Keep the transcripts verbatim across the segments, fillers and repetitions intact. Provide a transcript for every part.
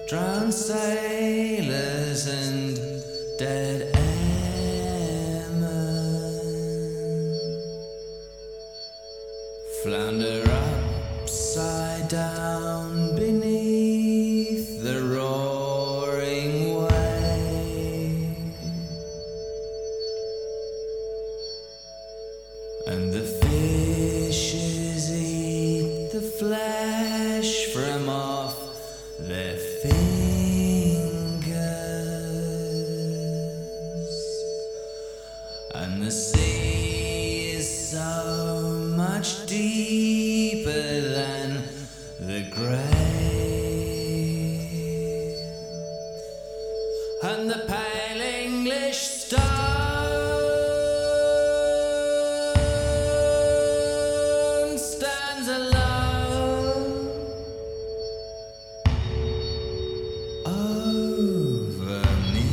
drowned sailors and dead airmen flounder upside down beneath the roaring wave, and the fishes eat the flesh from off their fingers, and the sea is so much deeper than the grave, and the pale English stone stands alone over me.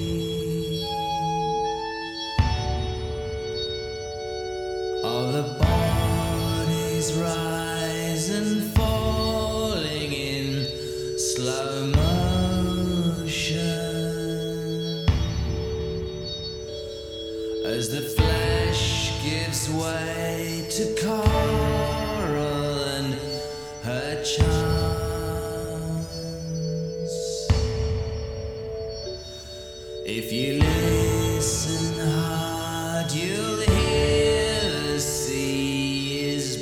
All the bodies rise and falling in slow motion as the flesh gives way to coral and her charms. If you listen hard, you'll hear the sea is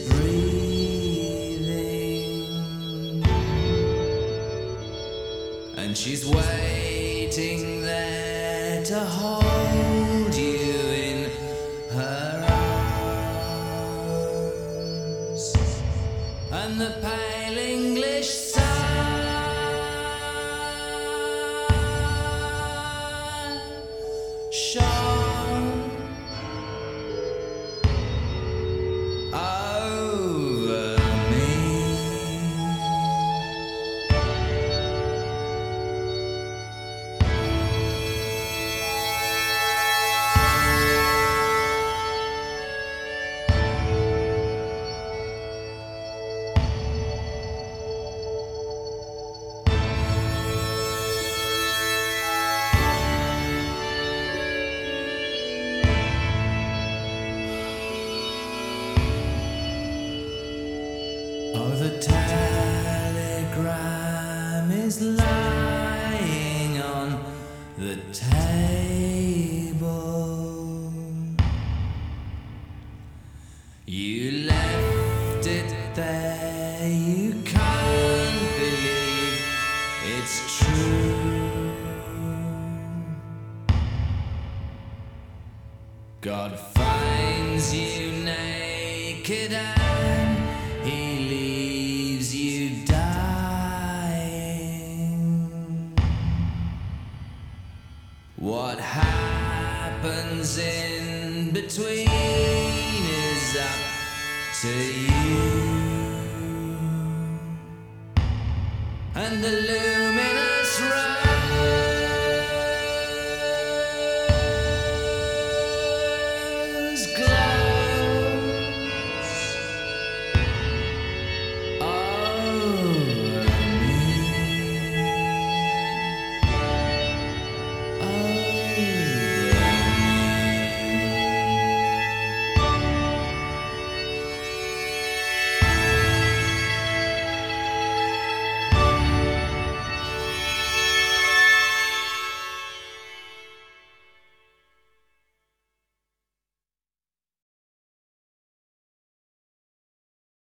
breathing, and she's waiting there to hold you in her arms, and the pale English sun shone over me. Oh, the telegram is lying on the table. You left it there, you can't believe it's true. God finds you naked and He leaves you dying. What happens in between is up to you, and the looming